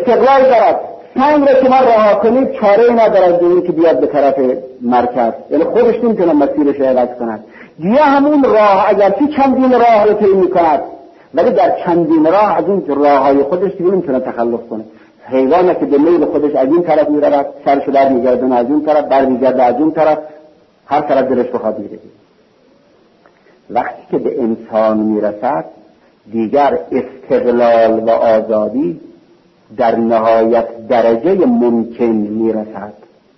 استقلال دارد. سنگ را شما رها کنید چاره‌ای ندارد جز اینکه بیاد به طرف مرکز، یعنی خودش نمیتونه مسیرش را عوض کند. گیاه همون راه اگرچه چندین راه رو طی میکند ولی در چندین راه از این راههای خودش دیگه نمیتونه تخلف کنه. حیوانی که به میل خودش از این طرف میرود سرش در میگردونه، از این طرف برمیگرده، از اون طرف، هر طرف دلش بخواد میره. وقتی که به انسان میرسد دیگر استقلال و آزادی در نهایت درجه ممکن میرسد.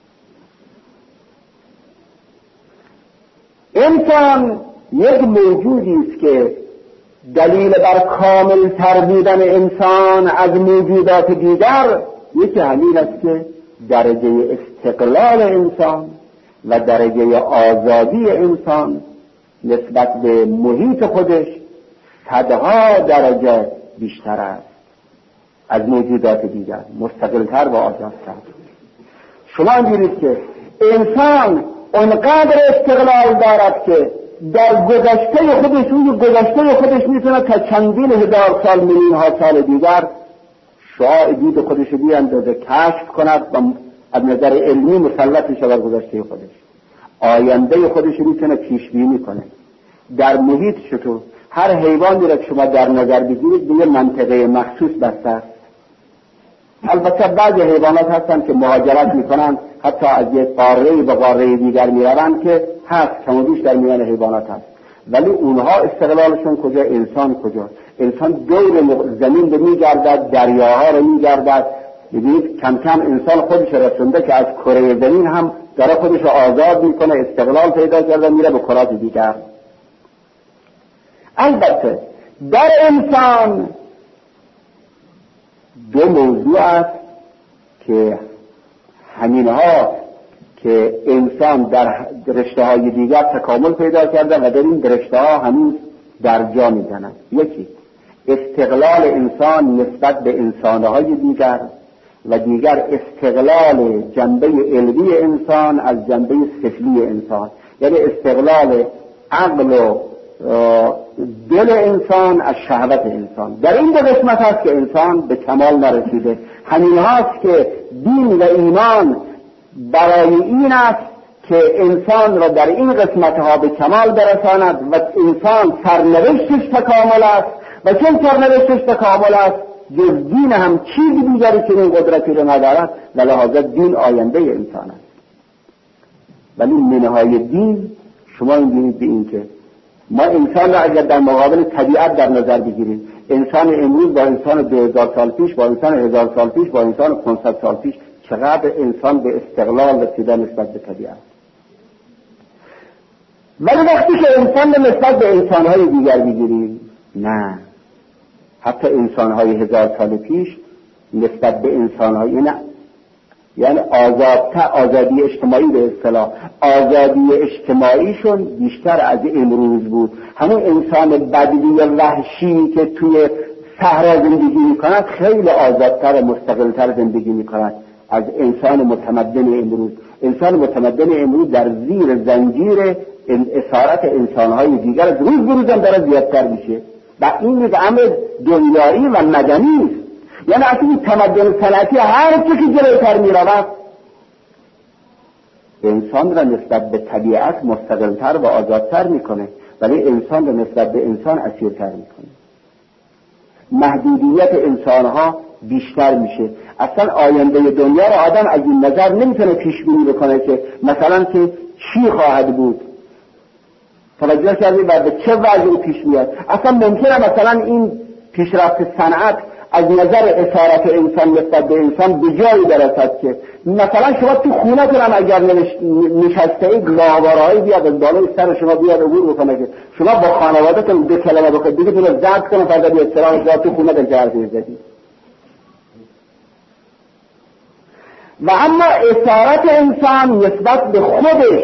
انسان یک موجودی است که دلیل بر کامل تر بودن انسان از موجودات دیگر یکی همین است که درجه استقلال انسان و درجه آزادی انسان نسبت به محیط خودش صدها درجه بیشتر است از موجودات دیگر، مستقلتر و آزادتر. شما می‌بینید که انسان اونقدر استقلال دارد که در گذشته خودش میتونه تا چندین هزار سال، میلیون ها سال دیگر شعاع دید خودش بیاندازه، کشف کند و از نظر علمی مسلط میشه بر گذشته خودش. آینده خودش میتونه پیش بینی کنه. در محیط چطور؟ هر حیوانی را که شما در نظر بگیرید به منطقه مخصوص بسته است. البته بعضی حیوانات هستن که مهاجرت میکنن، حتی از یک قاره به قاره دیگر میروند که هست، کم و بیش در میان حیوانات هست، ولی اونها استقلالشون کجا؟ انسان کجا؟ انسان دور زمین رو میگردد، دریاها رو میگردد. ببینید کم کم انسان خودش رسونده که از کره زمین هم داره خودش آزاد میکنه، استقلال پیدا کرده، میره به کرات دیگر. البته در انسان دو موضوع است که همینها که انسان در رشته‌های دیگر تکامل پیدا کرده و در این رشته‌ها همین در جا میزنند. یکی استقلال انسان نسبت به انسان‌های دیگر و دیگر استقلال جنبه علمی انسان از جنبه سفلی انسان، یعنی استقلال عقل و دل انسان از شهوت انسان. در این دو قسمت هست که انسان به کمال نرسیده. همین هاست که دین و ایمان برای این است که انسان را در این قسمت ها به کمال برساند و انسان سرنوشتش تکامل است و چون سرنوشتش تکامل است جز دین هم چیزی دیگری که این قدرتی رو ندارد و لحاظا دین آینده انسان است. ولی منهای دین شما می‌بینید به این که ما انسان را اگر در مقابل طبیعت در نظر بگیریم، انسان امروز با انسان 2000 سال پیش، با انسان 1000 سال پیش، با انسان 500 سال پیش، چقدر انسان به استقلال رسیده نسبت به طبیعت. ولی وقتی که انسان رو نسبت به انسان‌های دیگر بگیریم، نه، حتی انسان‌های 1000 سال پیش نسبت به انسان‌های نه، یعنی آزادی اجتماعی به اصطلاح، آزادی اجتماعیشون بیشتر از امروز بود. همون انسان بدوی وحشی که توی صحرا زندگی میکند خیلی آزادتر و مستقلتر زندگی میکند از انسان متمدن امروز. انسان متمدن امروز در زیر زنجیر اسارت انسانهای دیگر از روز به روز هم داره زیادتر میشه و این یک امر دنیایی و مدنی است. یعنی اصلا تمدن صنعتی هر چه که جلوتر میرود انسان را نسبت به طبیعت مستقلتر و آزادتر میکنه، ولی انسان را نسبت به انسان اسیرتر میکنه. محدودیت انسانها بیشتر میشه. اصلا آینده دنیا را آدم از این نظر نمیتونه پیش بینی بکنه که مثلا که چی خواهد بود، توجه کردید و به چه وضعی پیش میاد. اصلا ممکنه مثلا این پیشرفت صنعت از نظر اسارت انسان نسبت به انسان به جایی برسد که مثلا شما تو خونه‌تون هم اگر نشسته اید لاوارهایی بیاد از بالای سر شما بیاد عبور بکنه که شما با خانواده‌تون به کلمه بخواید دیگه تون رو زرد کنه فردا بیاد سلام جا تو خونه در جرد زدید. و اما اسارت انسان نسبت به خودش،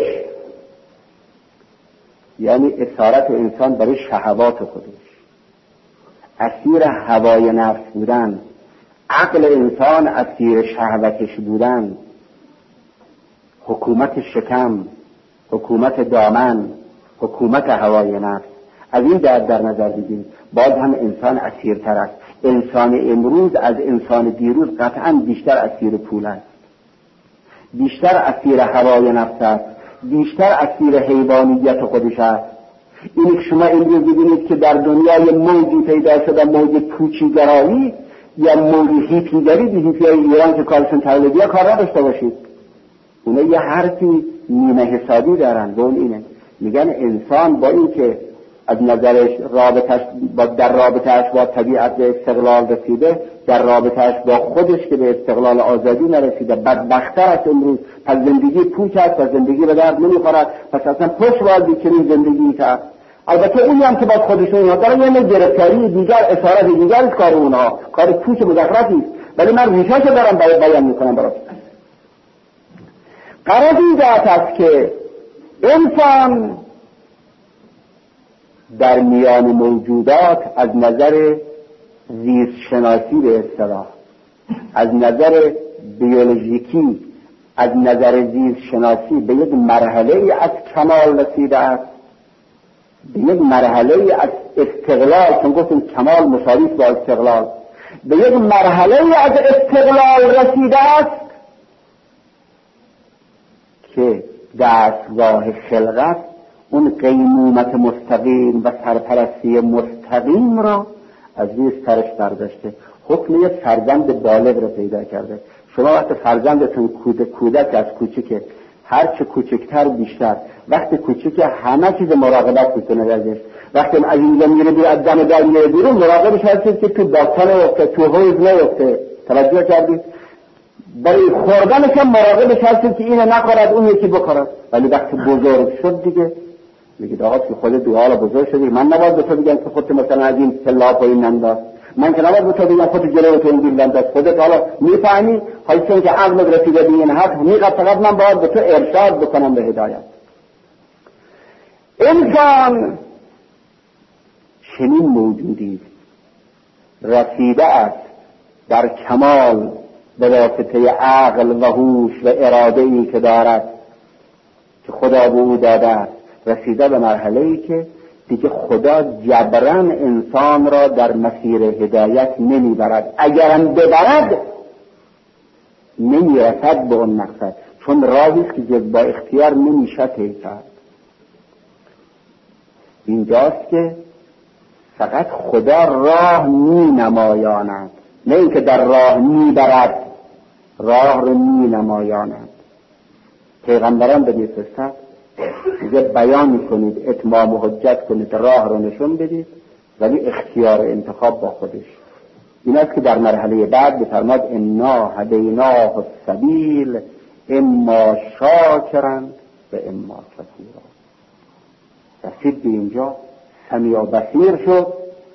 یعنی اسارت انسان برای شهوات خودش، اسیر هوای نفس بودن، عقل انسان اسیر شهوتش بودن، حکومت شکم، حکومت دامن، حکومت هوای نفس، از این در نظر بگیرید باز هم انسان اسیرتر است. انسان امروز از انسان دیروز قطعا بیشتر اسیر پول است، بیشتر اسیر هوای نفس است، بیشتر اسیر حیوانیت خودش است. اینی که شما امروز ببینید که در دنیای موجی پیدا شده، موج پوچیگرایی یا موج هیپیگری، به هیپیای ایران که کارشون تقلیدیه کار نداشته باشید. اونا یه حرفی نیمه حسابی دارن و اون اینه، میگن انسان با این که از نظرش در رابطهش با طبیعت به استقلال رسیده، در رابطهش با خودش که به استقلال آزادی نرسیده، بدبخت‌تر است امروز. پس زندگی پوچ است، پس زندگی به درد نمیخورد، پس اصلا پشت باید چنین زندگی کرد. البته اونی هم که باز خودشون اینا داره یه گرفتاری دیگر، اسارت دیگر است کار اونها، کار پوچ مزخرفی است، ولی من ریشه‌شو دارم بیان میکنم براتون. غرض این جهت است که انسان در میان موجودات از نظر زیست شناسی به اصطلاح، از نظر بیولوژیکی، از نظر زیست شناسی به یک مرحله از کمال رسیده است، به یک مرحله از استقلال، چون گفتیم کمال مساوی با استقلال، به یک مرحله از استقلال رسیده است که دستگاه خلقت اون قیمومت مستقیم و سرپرستی مستقیم را از روی سرش برداشته، حکم یک فرزند بالغ را پیدا کرده. شما وقت فرزندتون کودک از کوچیکه، هر چه کوچکتر بیشتر، وقتی کوچیکه همه چیز مراقبت میکنه ازش، وقتی از اینجا میره بیرون، از دم در میره بیرون، مراقبش هستید که تو باطن نیفته، تو حوض نیفته. توجه کردید؟ برای خوردنش هم مراقبش هستید که اینو نخورد اون یکی بخورد. ولی وقتی بزرگ شد دیگه میگه آقا که خودت دوحالا بزرگ شدی، من نباید به تو بگم که خودت مثلا از این سلا پایین ننداز، من که نباید به تو بگم خودت جلوی تو این بنداز، خودت حالا میفهمی، حالا چون که عقلت رسیده به این حد، فقط من باید به تو ارشاد بکنم به هدایت. انسان چنین موجودی رسیده است در کمال به واسطه عقل و هوش و اراده‌ای که دارد که خدا به او داده است، رسیده به مرحله‌ای که دیگه خدا جبران انسان را در مسیر هدایت نمیبرد، اگرم ببرد نمیرسد به اون مقصد، چون راهی است که جز با اختیار نمیشه طی کرد. اینجاست که فقط خدا راه می نمایاند، نه اینکه در راه میبرد، راه رو می نمایاند. پیغمبران به میفرستد میگه بیان کنید، اتمام و حجت کنید، راه رو نشون بدید، ولی اختیار انتخاب با خودش. این است که در مرحله بعد بفرماد انا هدیناه السبیل اما شاکرا و اما کفورا. رسید به اینجا، سمیع و بصیر شد،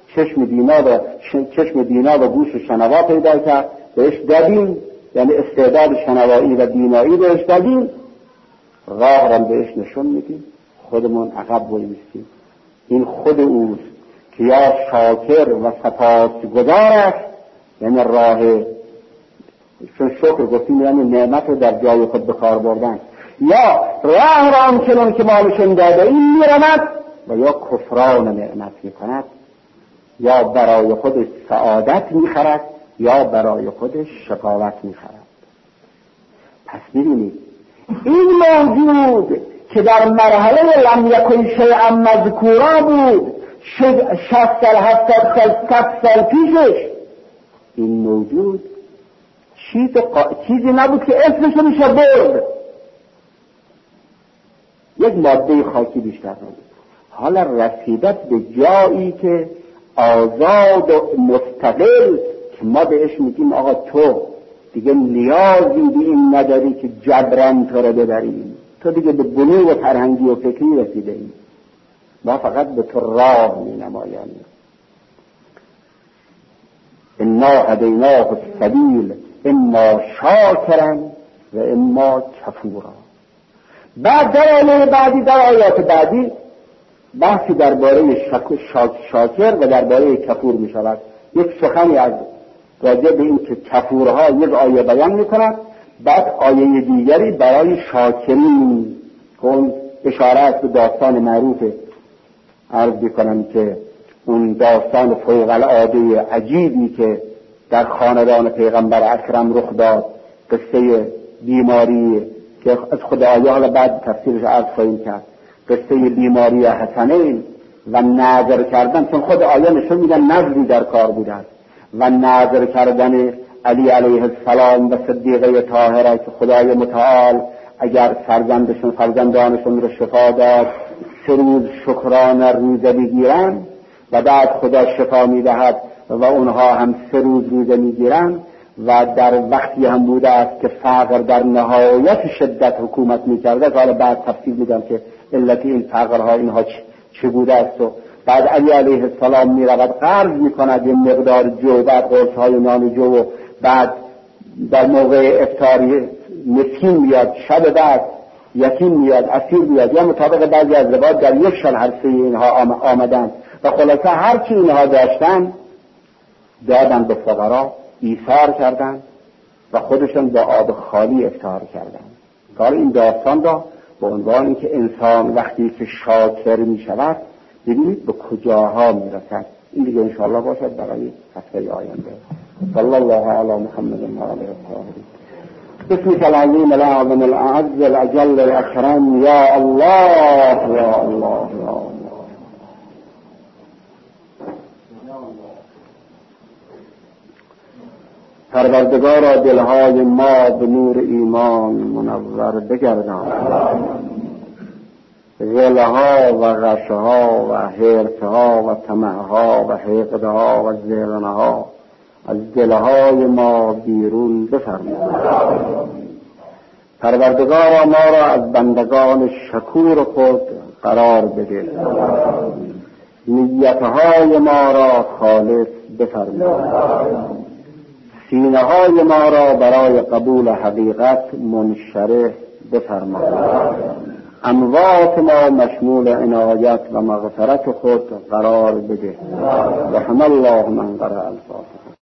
چشم بینا و گوش شنوا پیدا کرد، بهش دادیم، یعنی استعداد شنوایی و بینایی بهش دادیم، راه را بهش نشون میدیم، خودمون عقب وایمیستیم. این خود اوست که یا شاکر و سپاسگزار است، یعنی راه، چون شکر گفتیم یعنی نعمت رو در جای خود به کار بردن، یا راه را آنچنان که ما نشون داده این میرمد و یا کفران نعمت میکند، یا برای خودش سعادت میخرد یا برای خودش شقاوت میخرد. پس ببینید این موجود که در مرحله لم یکن شیئا مذکورا بود 60 سال 70 سال 100 سال پیشش، این موجود چیزی نبود که اسمش رو میشه برد، یک ماده خاکی بیشتر نبود. حالا رسیدت به جایی که آزاد و مستقل که ما بهش میگیم آقا تو دیگه نیازی به این نداری که جبران تو رو ببریم، تو دیگه به بلوغ فرهنگی و فکری رسیده ایم، ما فقط به تو راه می نماییم. انا هدیناه السبیل اما شاکرا و اما کفورا. بعد در آیات بعدی بحثی درباره شاکر و درباره کفور می شود. یک سخنی از راجع به این که کفورها یک آیه بیان می کند، بعد آیه دیگری برای شاکرین که اون اشاره است به داستان معروف عرض بکنم که اون داستان فوق العاده عجیبی که در خاندان پیغمبر اکرم رخ داد، قصه بیماری که از خود آیه حالا بعد تفسیرش عرض خواهیم کرد، قصه بیماری حسنین و نظر کردن، چون خود آیه نشون میدن نظری در کار بوده است، و نظر کردن علی علیه السلام و صدیقه طاهره که خدای متعال اگر فرزندانشون رو شفا داد 3 روز شکرانه روزه بگیرن و بعد خدا شفا میدهد و اونها هم 3 روز روزه میگیرن، و در وقتی هم بوده است که فقر در نهایت شدت حکومت میکرده، حالا بعد تفصیل میدم که علت این فقرها اینها چه بوده است. و بعد علی علیه السلام میرود قرض میکند یه مقدار جو، بعد قرصهای نان جو، و بعد در موقع افطاری مسکین میاد، شب بعد یتیم میاد، اسیر میاد، یا مطابق بعضی از روایات در 1 سال هر 3 اینها آمدن و خلاصه هر چی اینها داشتن دادن به فقرا، ایثار کردن و خودشون با آب خالی افطار کردن. حالا این داستان را به عنوان اینکه انسان وقتی که شاکر می شود ببینید به کجاها می رسد. این دیگه انشاءالله باشد برای هفته آینده. صلی الله علی محمد و آله الطاهرین. بسمك العظیم الاعظم الاعز الاجل الاکرم یا الله یا الله یا الله. پروردگارا دلهای ما به نور ایمان منور بگردان، غلها و غشها و حرصها و طمعها و حقدها و ضغنها از دلهای ما بیرون بفرما. پروردگارا ما را از بندگان شکور خود قرار بده، نیتهای ما را خالص بفرما، سینه‌های ما را برای قبول حقیقت منشرح بفرما، اموات ما مشمول عنایت و مغفرت خود قرار بده. رحم الله من قرأ الفاتحه.